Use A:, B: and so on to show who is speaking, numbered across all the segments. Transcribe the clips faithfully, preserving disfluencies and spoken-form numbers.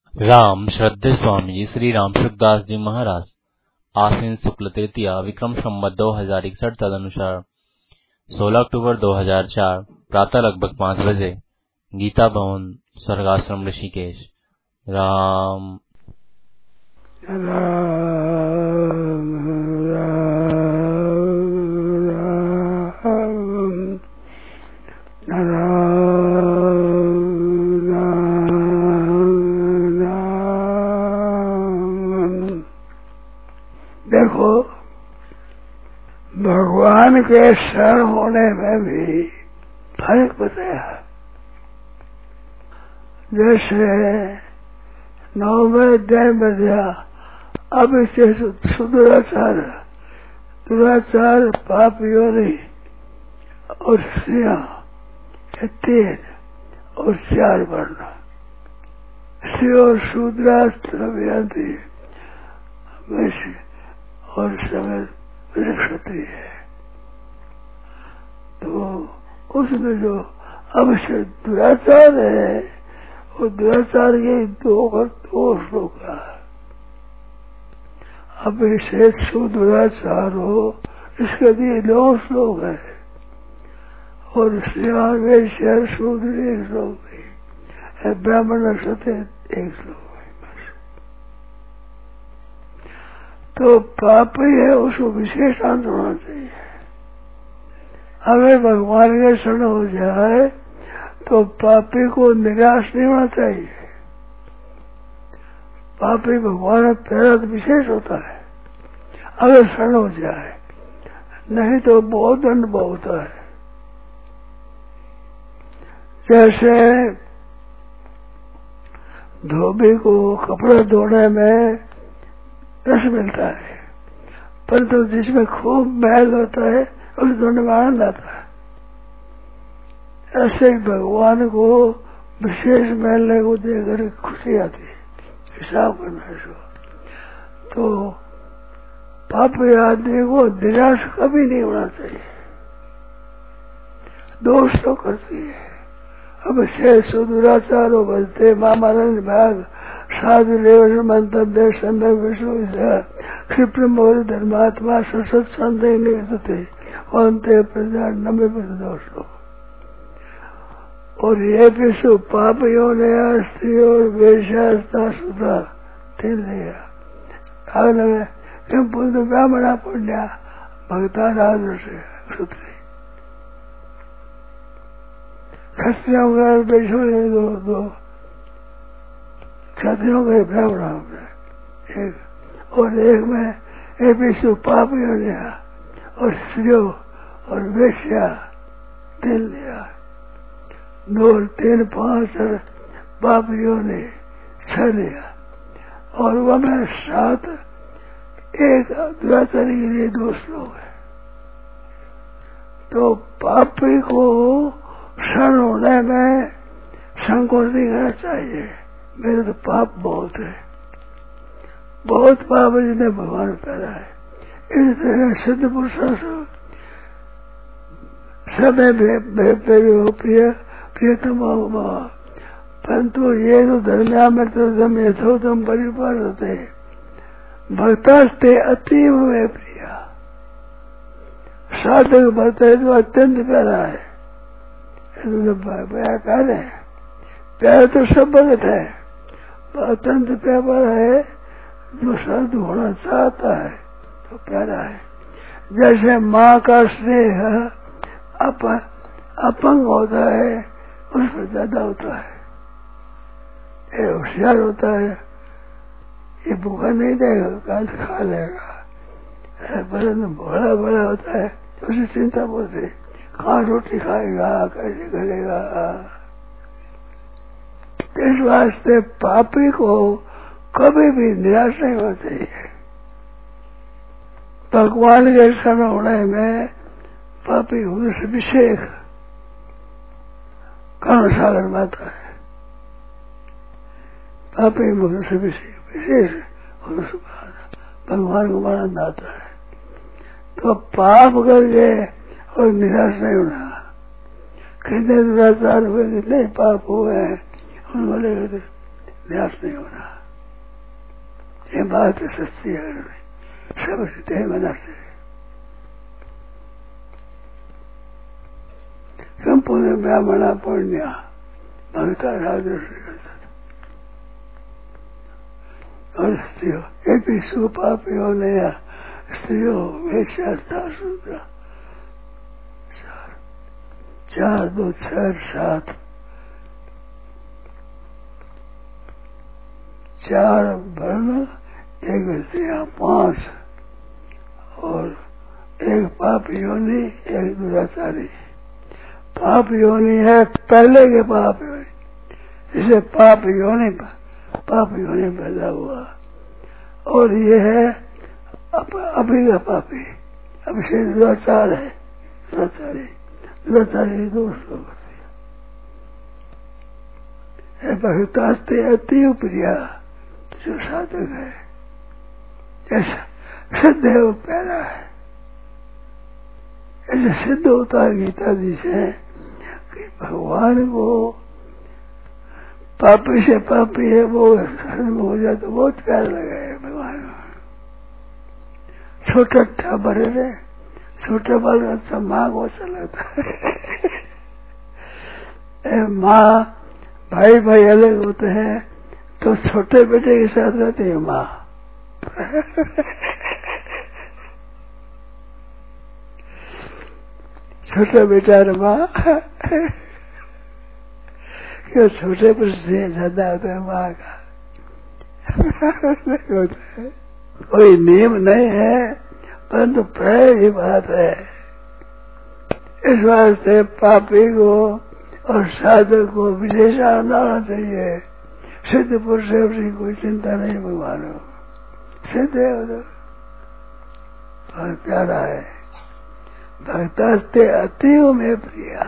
A: राम श्रद्धेय स्वामी जी श्री राम सुखदास जी महाराज आश्विन शुक्ल तृतीया विक्रम संवत दो हजार इकसठ तदनुसार सोलह अक्टूबर दो हजार चार प्रातः लगभग पाँच बजे गीता भवन स्वर्गाश्रम ऋषिकेश। राम
B: राम राम राम। देखो, भगवान के शरण होने में भी फर्क बताया। जैसे नौ में दस बजा, अब इसे सुदुराचार दुराचार पापियों ने और स्त्रियां तीन और चार वर्ण स्त्री और शूद्रास्त्री और समय क्षत्रिय है। तो उसमें जो अब से दुराचार है वो दुराचार के दो दो श्लोक है। अब इसे सुदुराचार हो इसके लिए नौ श्लोक है और श्रीमान वैश्य शूद्र एक श्लोक है, ब्राह्मण क्षत्रिय एक श्लोक है बस। तो पापी है उसको विशेष शांत होना चाहिए। अगर भगवान के शरण हो जाए तो पापी को निराश नहीं होना चाहिए। पापी भगवान में प्यारा विशेष होता है अगर शरण हो जाए, नहीं तो बहुत अनुभव होता है। जैसे धोबी को कपड़ा धोने में रस मिलता है, परंतु जिसमें खूब मैल होता है उस धोने में आनंद आता है। ऐसे ही भगवान को विशेष मिलने को देकर खुशी आती है। हिसाब करना इसको। तो पापी आदमी को निराश कभी नहीं होना चाहिए। दोष तो करती है। अब से सुदुराचारो बजते मामानंद भाग साधु रेवण मंतव्य संदर्भ विष्णु क्षिप्र मोद धर्मात्मा ससत संदेह निकलते अंत्य प्रजा नमे दोषो। और ये विश्व पापियों ने स्त्री और वेश्यास्ता सुधा तिल लिया। अगले में क्यों पुण्य ब्राह्मणा पुण्या भक्ता राज से सूत्री क्षत्रियों का वैश्यों ने दो दो क्षत्रियों के ब्राह्मणों में एक और एक में एक विश्व पापियों ने और स्त्रियों और वेश्या तिल लिया। दो तीन पांच पापियों ने छह लिया और वह में सात एक दुराचारी के लिए दो श्लोक है। तो पापी को क्षण होने में संकोच नहीं करना चाहिए। मेरे तो पाप बहुत है, बहुत पाप जिन्हें भगवान पैदा है। इस तरह सिद्ध पुरुषों समय प्रिय प्रियतम परंतु ये जो धर्म्यामृतम यथोतम परिवार होते भक्तास्ते अतीव में प्रिया। साधक भक्त है जो अत्यंत प्यारा है। प्यार है, प्यार तो सब भगत है, अत्यंत प्यारा है जो साधु होना चाहता है तो प्यारा है। जैसे माँ का स्नेह अप, अपंग होता है उस पर ज्यादा होता है। ये होशियार होता है, ये भूखा नहीं देगा काल खा लेगा। परंतु बड़ा बड़ा होता है तो उसे चिंता बोलते कहाँ रोटी खाएगा, कैसे करेगा। इस वास्ते पापी को कभी भी निराश नहीं होना चाहिए। भगवान के शरण होने में पापी होने से विशेष कर्ण सागर माता है। पापी होने से विशेष भगवान को आनंद आता है। तो पाप करके और निराश नहीं होना। कितने दुराचार हुए, कितने पाप हुए हैं, उन बोले न्यास नहीं होना। ये बात सच्ची है, सब हृदय मना से संपूर्ण ब्राह्मणा पुण्य भगता राजर्षि और स्त्रियों एक भी सुपापियों ने स्त्रियों वेश्यास्ता शूद्र चार चार दो छह सात चार वर्ण एक स्त्रियां पांच और एक पाप योनि एक दुराचारी। पाप योनि है पहले के पाप योनि, इसे पाप योनि पाप योनि पैदा हुआ और ये है अप, अभी का पापी। अब से दुराचार है, दुराचारी दुराचारी दोष लोग है। भक्तास्ते अति प्रिया जो साधक है ऐसा सिद्ध है वो पहला है। ऐसे सिद्ध होता है गीता जी से कि भगवान को पापी से पापी है वो हो जाए तो बहुत प्यार लगा है भगवान। छोटा था बड़े रहे छोटे बाल अच्छा माँ को अच्छा लगता है। माँ भाई भाई अलग होते हैं तो छोटे बेटे के साथ रहती है माँ। छोटा बेटा और माँ क्यों छोटे पर ज्यादा होता है माँ का। होता है कोई नियम नहीं है परंतु प्राय ही बात है। इस वास्ते पापी को और साधक को विशेष आनंद आना चाहिए। सिद्ध पुरुष है उसकी कोई चिंता नहीं भगवान हो सिद्ध है उधर और प्यारा है। भक्तास्ते अतीव में प्रिया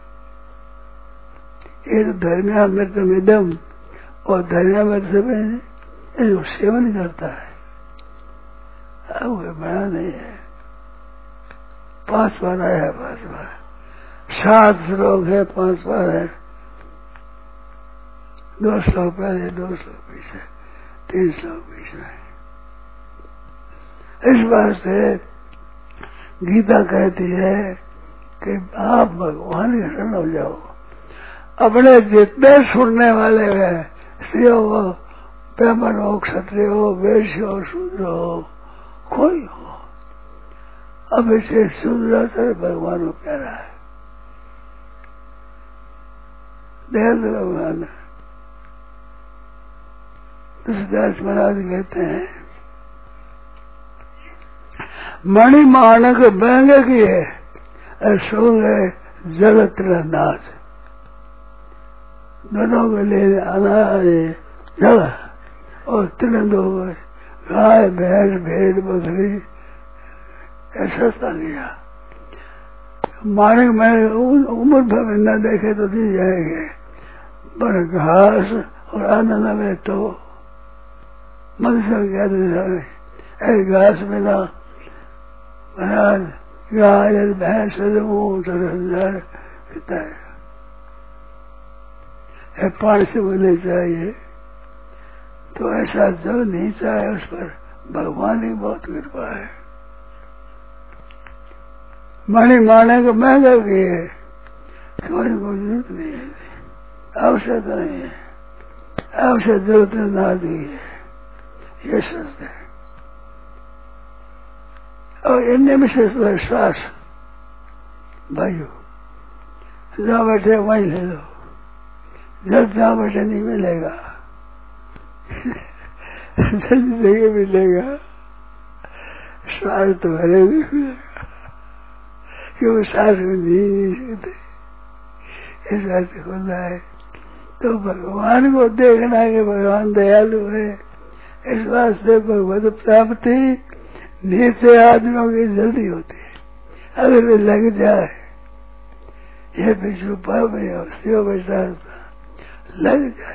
B: ये तो धर्मिया मृतम इदम और धर्मिया मृत जो सेवन करता है अब वो बड़ा नहीं है। पांच बार आया है पांच बार सात श्लोक है पांच बार है दो श्लोक पहले दो श्लोक पीछे तीन श्लोक पीछे में। इस बात से गीता कहती है कि आप भगवान के शरण हो जाओ। अपने जितने सुनने वाले हैं स्त्री हो ब्राह्मण हो क्षत्रिय हो वैश्य हो शूद्र हो कोई हो अब इसे शूद्राचार्य भगवान को प्यारा है। दयाल भगवान तुलसीदास महाराज कहते हैं मणि माणक बैंग की है सोंग जल नाच दोनों के लिए अनाज जल और तिरंद हो गए गाय भैंस भेड़ बकरी सस्ता लिया। माणिक मैंने उम्र भर में न देखे तो दी जाएंगे पर घास और आनंद में तो मनुष्य कहते हैं घास में ना गाय भैंस ऊंट कितना है पानी से बोले चाहिए तो ऐसा जो नहीं चाहे उस पर भगवान की बहुत कृपा है। मणि माने को महंगा भी है कोई को जरूरत नहीं है आवश्यकता नहीं है आवश्यक जरूरत ना दी है ये सच है। और इनमें विशेष श्वास भाइयों जहाँ बैठे वहीं ले लो जब जहाँ बैठे नहीं मिलेगा जल्दी जगह मिलेगा श्वास तो भरे भी मिलेगा क्योंकि सांस में नहीं सकते इस वास्ते होना है। तो भगवान को देखना कि भगवान दयालु है इस वास्ते भगवत प्राप्ति नीचे आदमियों की जल्दी होती है। अगर वे लग जाए ये विश्व पाप है और शिव वैसा लग जाए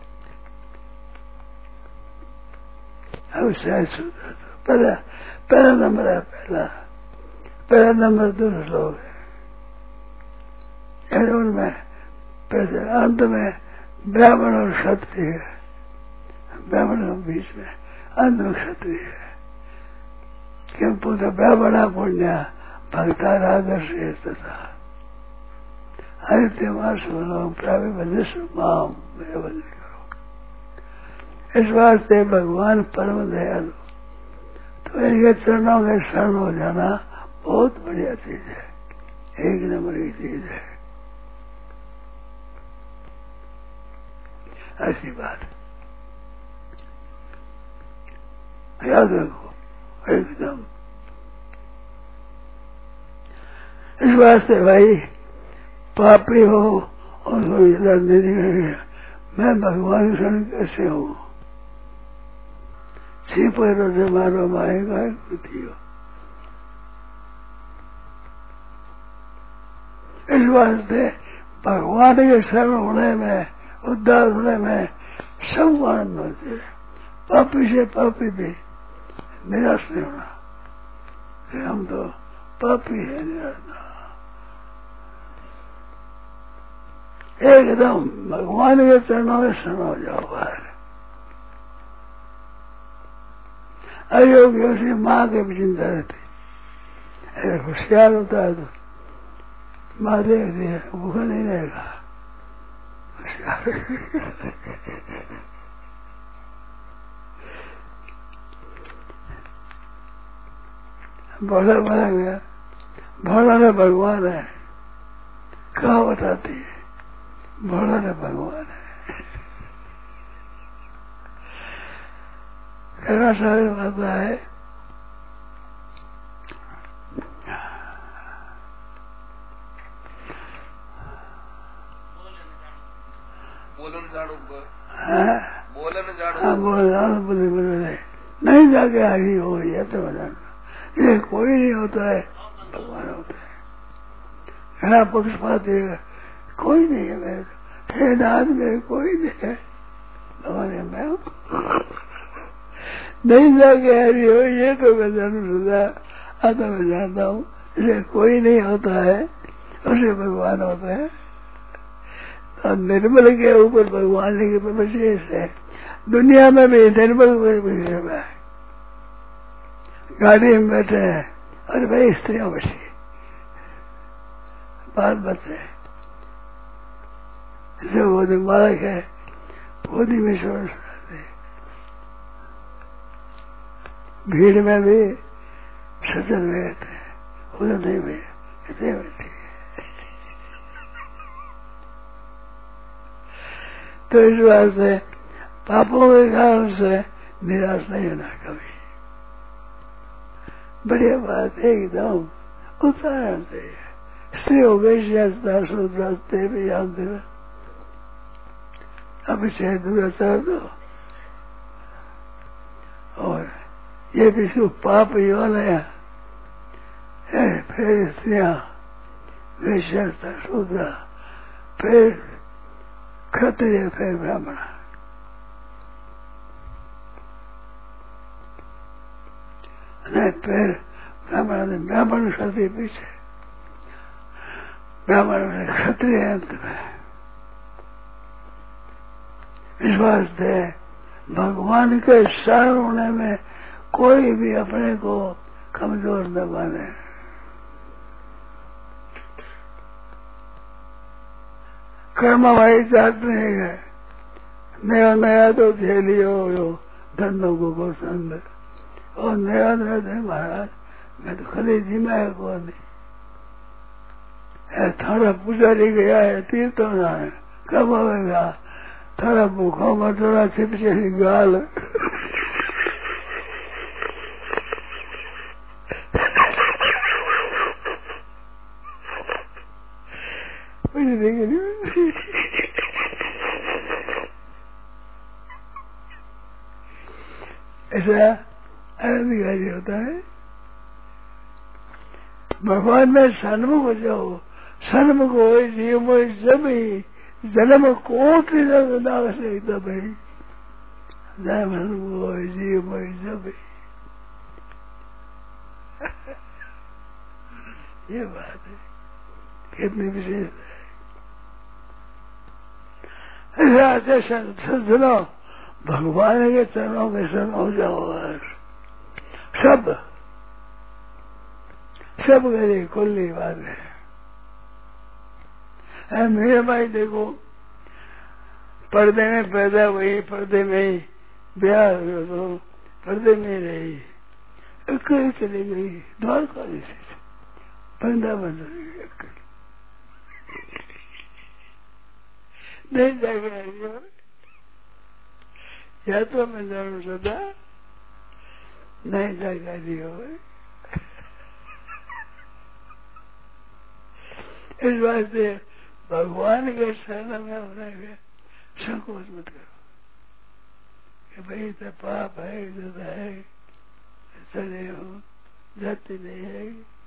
B: अब शायद सुधा तो पहला पहला नंबर है पहला पहला नंबर दो लोग है उनमें अंत में ब्राह्मण और क्षत्रिय ब्राह्मण बीच में, अंत में क्षत्रिय है। किम पुत्र ब्राह्मणा पुण्य भक्ता राधर्ष तथा हरित्य मां प्रावि भजस्व माम मेरे भजन करो। इस वास्ते भगवान परम दयालु, तो इनके चरणों में शरण हो जाना बहुत बढ़िया चीज है, एक नंबर की चीज है। ऐसी बात याद रखो एकदम। इस वास्ते भाई पापी हो और कोई लड़ने नहीं, मैं भगवान शरण कैसे हूँ, छिप से मारो माएगा हो। इस वास्ते भगवान के शरण होने में, उद्धार होने में सब आनंद होते हैं। पापी से पापी भी निराश नहीं होना कि हम तो पापी है, निराश एकदम भगवान के चरणों में शरण हो जाओ बाहर। अयोग्य से माँ के भी चिंता रहती, अरे होशियार होता है तो माँ देखती है, भूखा नहीं रहेगा, होशियार। भोला बना गया, भोला ने भगवान है, कहाँ बताती है, भोला ने भगवान है। कहना सारे बात है,
C: बोलन जाड़ो
B: बोलन जाड़ो बोल जाड़ो बोले बोले नहीं जाके आगे हो रही है तो बताना, ये कोई नहीं होता है, भगवान होता है। घना पक्षपात है, कोई नहीं है मेरे, हे नाथ में कोई नहीं है, भगवान है मैं हूँ। नहीं जाके हरी हो ये तो मैं जानू सुधा आता मैं जानता हूँ, इसे कोई नहीं होता है, उसे भगवान होता है। और निर्मल के ऊपर भगवान के विशेष है, दुनिया में भी निर्मल विषय है। गाड़ी में बैठे हैं और भाई स्त्रियां बची, बाल बच्चे, जो गोदी बालक है गोदी में शोर सुनाते, भीड़ में भी सजन बैठते हैं, उधर नहीं बैठे, ऐसे बैठे। तो इस बात से पापों के कारण से निराश नहीं होना कभी, बढ़िया बात है एकदम उदाहरण से। स्त्री हो गई शूद्रास्ते भी याद देना, अब इसे दुराचार दो, और ये भी सिर्फ पाप यौन है, फिर स्त्रियां वैश्यता शूद्रा, फिर क्षत्रिय, फिर ब्राह्मण। नहीं फिर ब्राह्मण ब्राह्मण क्षत्रिय पीछे, ब्राह्मण में क्षत्रिय अंत में। इस वास्ते भगवान के शरण होने में कोई भी अपने को कमजोर न माने। कर्मवाही जात नहीं है, नया नया तो झेलियो धंधों को पसंद, और नया नया थे महाराज मैं तो खली जिमाया को नहीं है, थारा पुजारी गया है तीर्थों ना है, कब आवेगा थारा भूखों में थोड़ा छिप छिपी गाल। मुझे देखे नहीं ऐसा अधिकारी होता है। भगवान में सन्मुख हो जाओ, सन्मुख हो जीव जब ही जन्म कोट नाग से तब ही सन्मुख हो जीव जब ही। ये बात है कितनी विशेष है। सुनो भगवान के चरणों के शरण हो जाओ। सब सब के लिए खुली बात है। है मेरे भाई देखो, पर्दे में पैदा हुई, पर्दे में ही ब्याह हो, तो पर्दे में रही, अकेले चली गई द्वारका से वृंदावन नहीं जाके आई हो। या तो मैं जानू सदा नहीं जागा दी हो। इस वास्ते भगवान के शरण में होने में संकोच मत करो कि भाई तो पाप है, इधर है, चले हो, जाती नहीं है।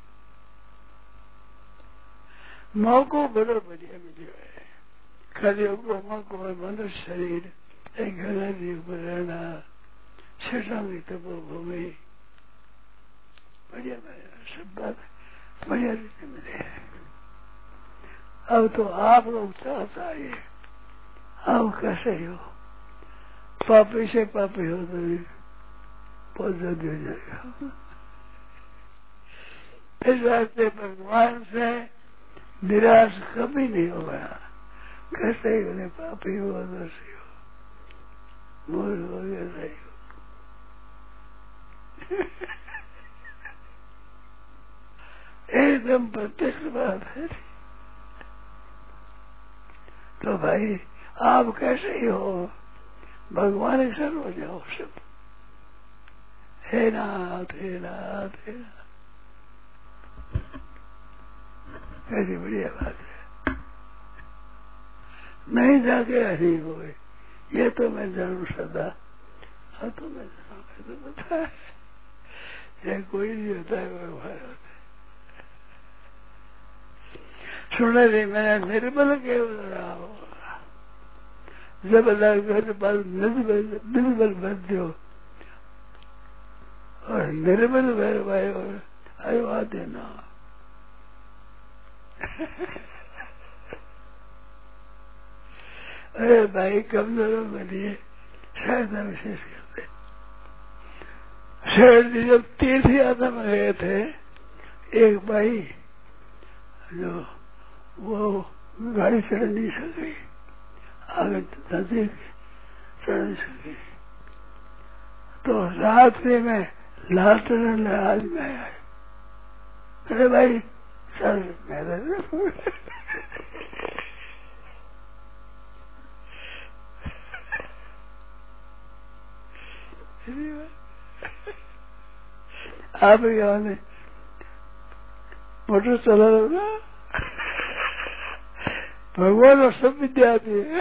B: मौको बड़ो बढ़िया मिलो है। खाली मौको है मनुष्य शरीर, एक घना जीव पर रहना, शशांगी तपोभूमि, बढ़िया बढ़िया सब बात बढ़िया रीति मिले है। अब तो आप लोग चाहता है, आप कैसे हो, पापी से पापी हो तो भी बहुत जल्दी हो जाएगा। इस वास्ते भगवान से निराश कभी नहीं हो गया। कैसे ही उन्हें पापी हो, दोषी हो, मूर्ख हो, कैसे ही हो। एकदम प्रत्यक्ष बात है। तो भाई आप कैसे ही हो, भगवान के शरण हो जाओ। सब हे नाथ, हे नाथ, हे नाथ, कैसी बढ़िया बात है। नहीं जाके हरी हो, ये तो मैं जरूर सदा, हाँ तो मैं जरूर तो बता है, चाहे कोई नहीं होता है, व्यवहार होता है। सुने रे मैंने निर्बल के रहा हो, जब निर्बल निर्बल निर्बल बदो और निर्बल भर भाई और आयो आ देना। अरे भाई कमजोरों के लिए सहायता विशेष करते। शहर जी जब तीर्थ यात्रा में गए थे, एक भाई जो वो गाड़ी चढ़ नहीं सकी, आगे नजदीक चढ़ नहीं सकी, तो रात्रि में लाटरन आज में आए। अरे भाई चल मेरे आप यहाँ ने मोटर चला रहे ना, भगवान और सब विद्या दी है।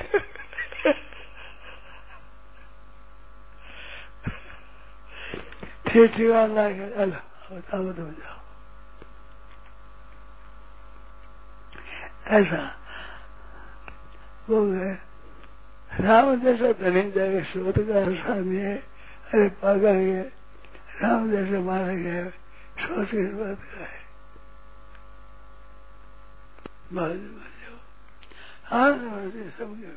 B: ठीक ठीक अल्लाह के अल्लाह हो जाओ। ऐसा वो है राम जैसा धनी जाके शोध का आसानी है। अरे पागल है, राम जैसे मारे गए सोच के बात का है। हाँ सबके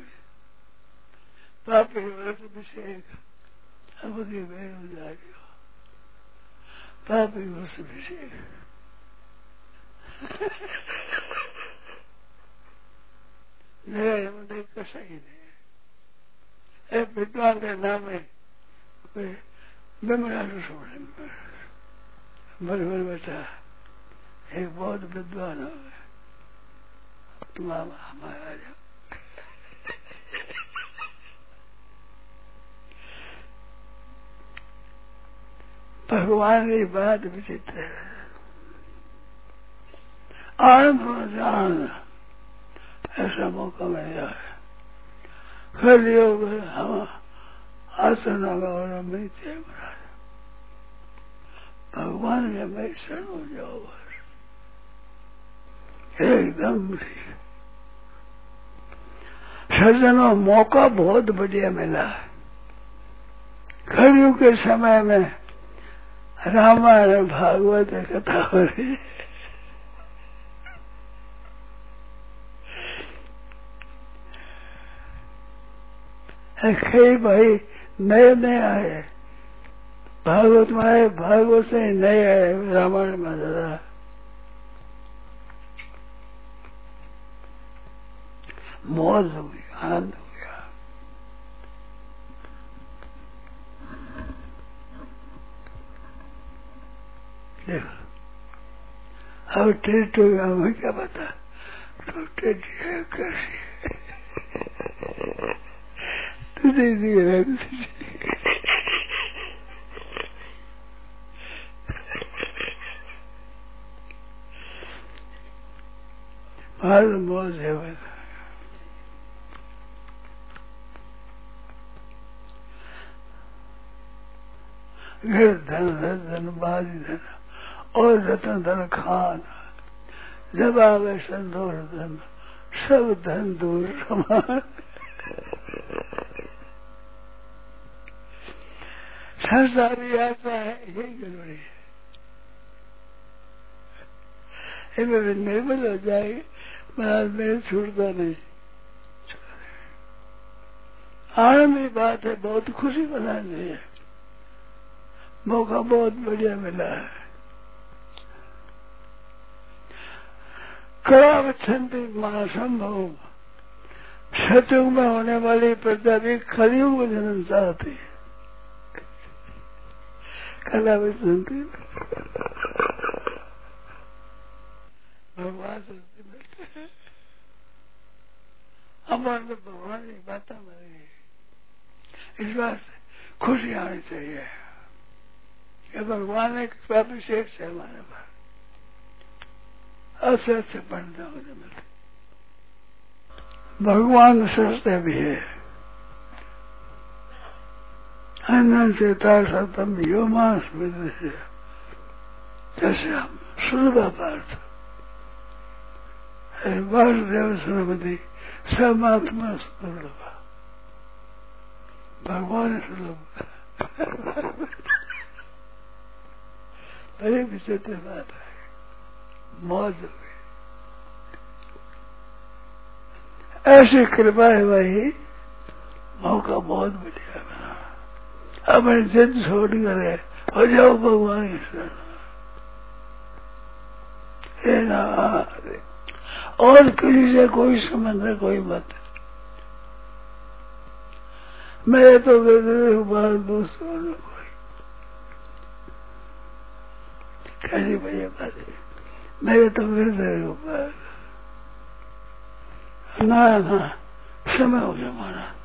B: पापी वर्ष अभिषेक अब के बेरोजगारी हो, पापी वर्ष अभिषेक नहीं कसा ही नहीं। विद्वान के नाम है बिमला बर बर बेटा एक बहुत विद्वान हो गए, तुम हमारा जाओ। भगवान की बात विचित्र है। आनंद हो आनंद ऐसा मौका मिल जाए। कर योग हम आसन और मिलते महाराज, भगवान के मैं शरण हो जाओ बस, एकदम ठीक। सज्जनों मौका बहुत बढ़िया मिला है। कलयुग के समय में रामायण भागवत कथा हो रही है। कई भाई नए नए आए, भागवत में आए, भागवत से नए आए, रामायण में ज्यादा मौज हो गई, आनंद हो गया। देखो अब टेस्ट हो गया, हमें क्या पता तो टेस्ट है कैसी है, तुझे दिए हर मौज है बस। घर धन रतन बाजी धन और रतन धन खान, जब आवे संतोष धन सब धन दूर समान। संसारी यात्रा है यही गड़बड़ी है, इनमें भी निर्मल हो जाएगी, महाराज मेरे छूटता नहीं। आनंद की बात है, बहुत खुशी मनानी है, मौका बहुत बढ़िया मिला है। करावच्छन्ति महासंभव, सतयुग में होने वाली प्रजा भी कलयुग में जन्म चाहती है। करावच्छन्ति भगवान से मिलते हैं, हमारे तो भगवान की बातें मिलेगी, इस बात से खुशी आनी चाहिए कि भगवान ने अभिषेक से हमारे पास अच्छे अच्छे पंडित मुझे मिलते। भगवान सस्ते भी है, अन्न से तासतम यो मांस मिलते से जैसे हम सुलभ पार्थ वासुदेव सरस्वती समात्मा सुलभ, भगवान सुलभ। बड़ी विचित्र बात है, मौज हो गई। ऐसी कृपा है भाई, मौका बहुत बढ़िया बना। अब जिद छोड़ करे हो जाओ भगवान की शरण, और किसी से कोई संबंध है कोई मत। मैं तो बाहर दूसरों कोई कैसी भैया बात है, मेरे तो हृदय ऊपर ना ना समय हो गया हमारा।